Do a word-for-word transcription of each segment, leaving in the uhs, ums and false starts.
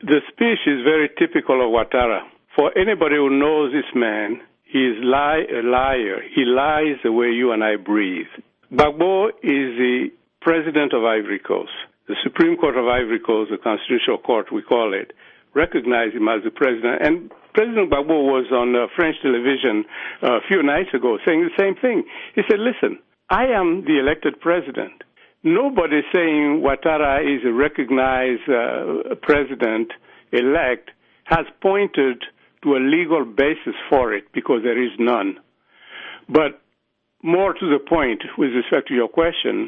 The speech is very typical of Ouattara. For anybody who knows this man, he is lie, a liar. He lies the way you and I breathe. Gbagbo is the president of Ivory Coast. The Supreme Court of Ivory Coast, the Constitutional Court, we call it, recognized him as the president. And President Gbagbo was on uh, French television uh, a few nights ago saying the same thing. He said, listen, I am the elected president. Nobody saying Ouattara is a recognized uh, president-elect has pointed to a legal basis for it, because there is none. But more to the point, with respect to your question,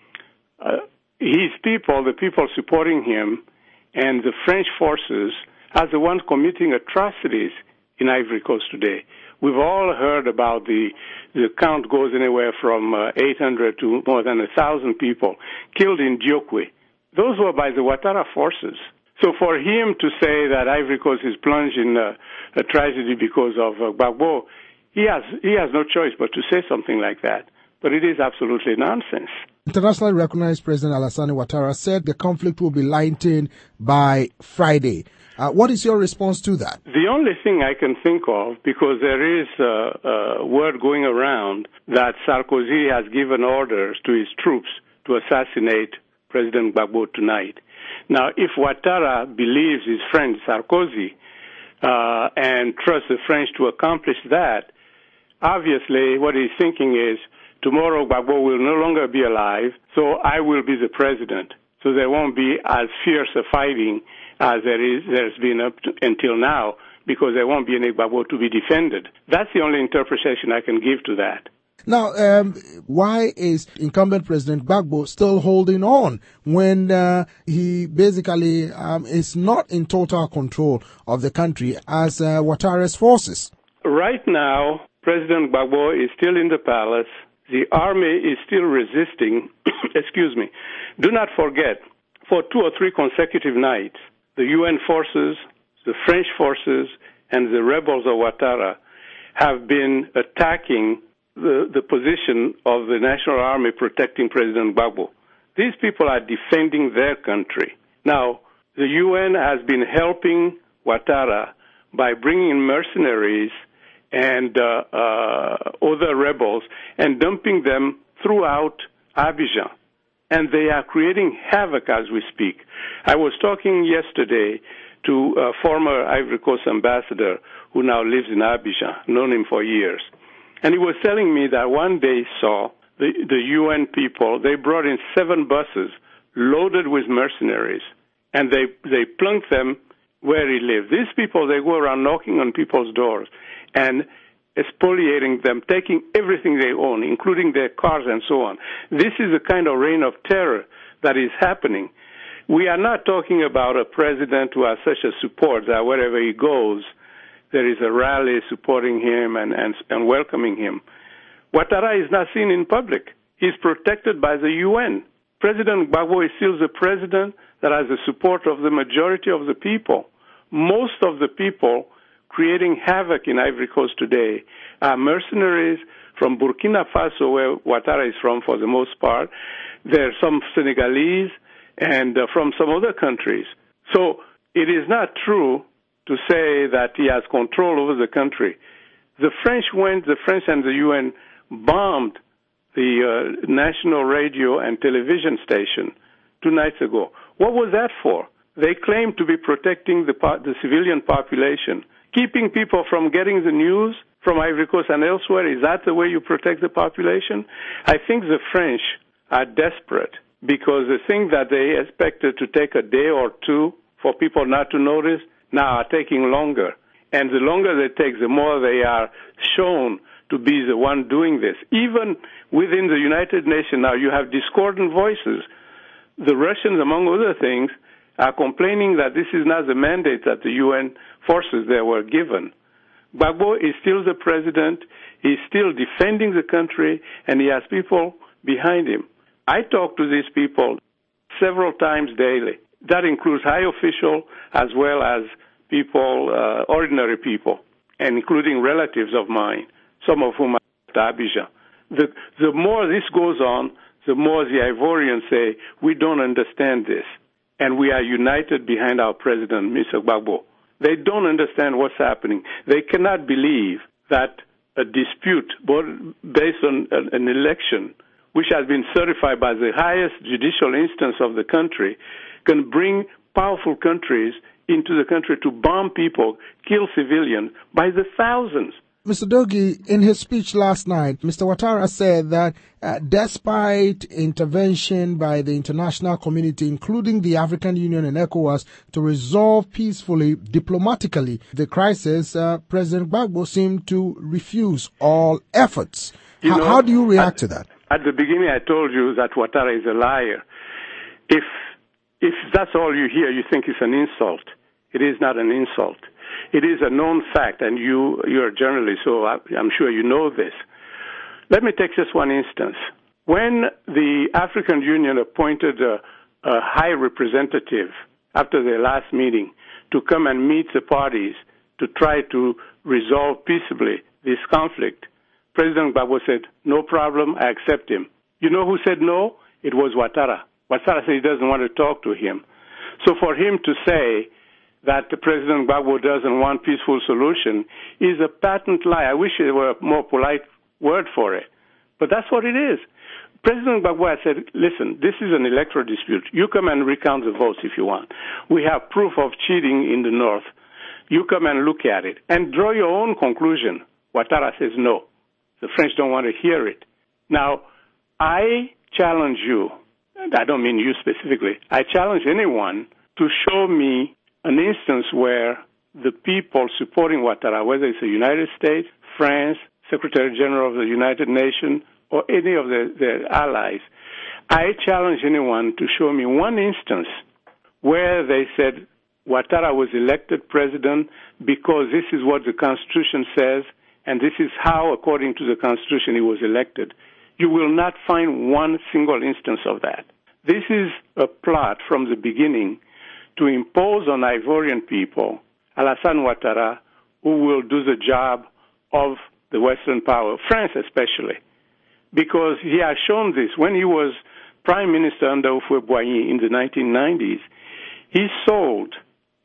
uh, his people, the people supporting him, and the French forces are the ones committing atrocities in Ivory Coast today. We've all heard about the the count goes anywhere from uh, eight hundred to more than one thousand people killed in Diokwe. Those were by the Ouattara forces. So for him to say that Ivory Coast is plunged in uh, a tragedy because of uh, Gbagbo, he has, he has no choice but to say something like that. But it is absolutely nonsense. Internationally recognized President Alassane Ouattara said the conflict will be lightened by Friday. Uh, what is your response to that? The only thing I can think of, because there is a, a word going around that Sarkozy has given orders to his troops to assassinate President Gbagbo tonight. Now, if Ouattara believes his friend Sarkozy uh, and trusts the French to accomplish that, obviously what he's thinking is, tomorrow Gbagbo will no longer be alive, so I will be the president. So there won't be as fierce a fighting as there is, there's been up to, until now, because there won't be any Gbagbo to be defended. That's the only interpretation I can give to that. Now, um, why is incumbent President Gbagbo still holding on when uh, he basically um, is not in total control of the country as uh, Ouattara's forces? Right now, President Gbagbo is still in the palace. The army is still resisting. Excuse me. Do not forget, for two or three consecutive nights, the U N forces, the French forces, and the rebels of Ouattara have been attacking the, the position of the National Army protecting President Gbagbo. These people are defending their country. Now, the U N has been helping Ouattara by bringing mercenaries and uh, uh, other rebels and dumping them throughout Abidjan. And they are creating havoc as we speak. I was talking yesterday to a former Ivory Coast ambassador who now lives in Abidjan, known him for years. And he was telling me that one day he saw the, the U N people, they brought in seven buses loaded with mercenaries, and they, they plunked them where he lived. These people, they go around knocking on people's doors and expoliating them, taking everything they own, including their cars and so on. This is the kind of reign of terror that is happening. We are not talking about a president who has such a support that wherever he goes, there is a rally supporting him and, and, and welcoming him. Ouattara is not seen in public. He's protected by the U N. President Gbagbo is still the president that has the support of the majority of the people. Most of the people creating havoc in Ivory Coast today are mercenaries from Burkina Faso, where Ouattara is from for the most part. There are some Senegalese and uh, from some other countries. So it is not true to say that he has control over the country. The French went, the French and the U N bombed the uh, national radio and television station two nights ago. What was that for? They claimed to be protecting the, the civilian population. Keeping people from getting the news from Ivory Coast and elsewhere, is that the way you protect the population? I think the French are desperate because the thing that they expected to take a day or two for people not to notice now are taking longer. And the longer they take, the more they are shown to be the one doing this. Even within the United Nations now, you have discordant voices. The Russians, among other things, are complaining that this is not the mandate that the U N forces there were given. Gbagbo is still the president. He's still defending the country, and he has people behind him. I talk to these people several times daily. That includes high officials as well as people, uh, ordinary people, and including relatives of mine, some of whom are at Abidjan. The, the more this goes on, the more the Ivorians say, we don't understand this. and we are united behind our president, Mister Gbagbo. They don't understand what's happening. They cannot believe that a dispute based on an election, which has been certified by the highest judicial instance of the country, can bring powerful countries into the country to bomb people, kill civilians by the thousands. Mister Dogie, in his speech last night, Mister Ouattara said that uh, despite intervention by the international community, including the African Union and ECOWAS, to resolve peacefully, diplomatically, the crisis, uh, President Gbagbo seemed to refuse all efforts. You how, know, how do you react at, to that? At the beginning, I told you that Ouattara is a liar. If if that's all you hear, you think it's an insult. It is not an insult. It is a known fact, and you, you're a journalist, so I, I'm sure you know this. Let me take just one instance. When the African Union appointed a, a high representative after their last meeting to come and meet the parties to try to resolve peaceably this conflict, President Gbagbo said, no problem, I accept him. You know who said no? It was Ouattara. Ouattara said he doesn't want to talk to him. So for him to say that the President Gbagbo doesn't want peaceful solution is a patent lie. I wish there were a more polite word for it. But that's what it is. President Gbagbo said, listen, this is an electoral dispute. You come and recount the votes if you want. We have proof of cheating in the north. You come and look at it and draw your own conclusion. Ouattara says no. The French don't want to hear it. Now, I challenge you, and I don't mean you specifically, I challenge anyone to show me an instance where the people supporting Ouattara, whether it's the United States, France, Secretary General of the United Nations, or any of their, their allies, I challenge anyone to show me one instance where they said Ouattara was elected president because this is what the Constitution says, and this is how, according to the Constitution, he was elected. You will not find one single instance of that. This is a plot from the beginning to impose on Ivorian people Alassane Ouattara, who will do the job of the Western power, France especially, because he has shown this. When he was prime minister under Houphouët-Boigny in the nineteen nineties, he sold,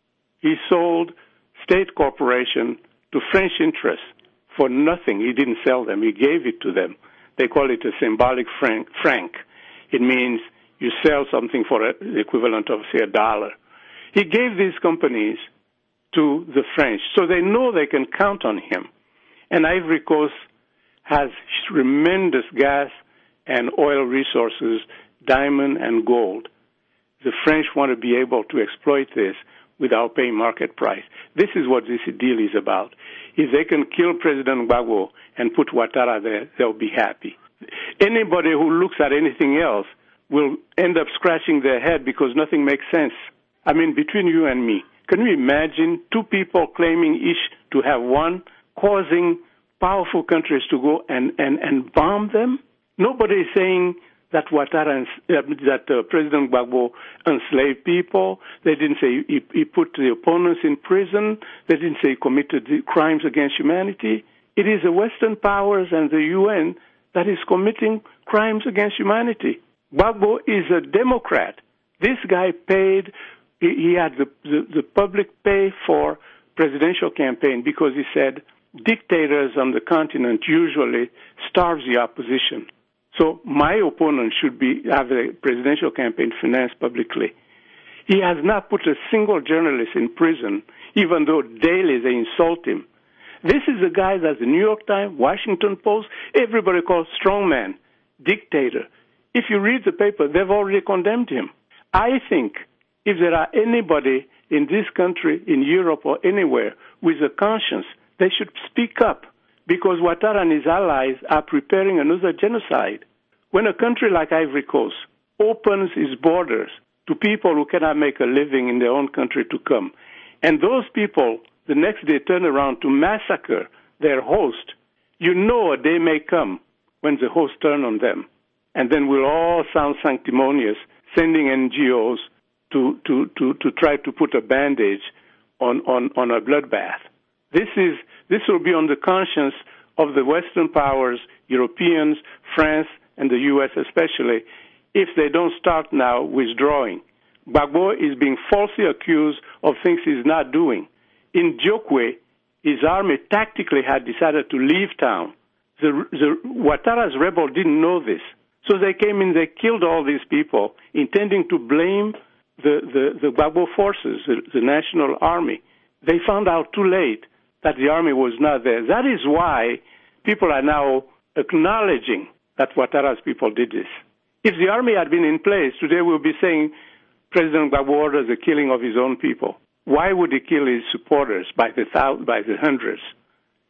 he sold state corporation to French interests for nothing. He didn't sell them. He gave it to them. They call it a symbolic franc. franc. It means you sell something for a, the equivalent of, say, a dollar. He gave these companies to the French, so they know they can count on him. And Ivory Coast has tremendous gas and oil resources, diamond and gold. The French want to be able to exploit this without paying market price. This is what this deal is about. If they can kill President Gbagbo and put Ouattara there, they'll be happy. Anybody who looks at anything else will end up scratching their head because nothing makes sense. I mean, between you and me, can you imagine two people claiming each to have one, causing powerful countries to go and, and, and bomb them? Nobody is saying that Ouattara, uh, that uh, President Gbagbo enslaved people. They didn't say he, he put the opponents in prison. They didn't say he committed crimes against humanity. It is the Western powers and the U N that is committing crimes against humanity. Gbagbo is a Democrat. This guy paid, he, he had the, the, the public pay for presidential campaign because he said dictators on the continent usually starve the opposition. So my opponent should be have a presidential campaign financed publicly. He has not put a single journalist in prison, even though daily they insult him. This is a guy that the New York Times, Washington Post, everybody calls strongman, dictator. If you read the paper, they've already condemned him. I think if there are anybody in this country, in Europe or anywhere with a conscience, they should speak up, because Ouattara and his allies are preparing another genocide. When a country like Ivory Coast opens its borders to people who cannot make a living in their own country to come, and those people the next day turn around to massacre their host, you know a day may come when the host turn on them. And then we'll all sound sanctimonious, sending N G Os to, to, to, to try to put a bandage on, on, on a bloodbath. This is this will be on the conscience of the Western powers, Europeans, France, and the U S especially, if they don't start now withdrawing. Gbagbo is being falsely accused of things he's not doing. In Jokwe, his army tactically had decided to leave town. The, the Ouattara's rebels didn't know this. So they came in, they killed all these people, intending to blame the, the, the Gbagbo forces, the, the national army. They found out too late that the army was not there. That is why people are now acknowledging that Ouattara's people did this. If the army had been in place, today we'll be saying President Gbagbo ordered the killing of his own people. Why would he kill his supporters by the thousands, by the hundreds?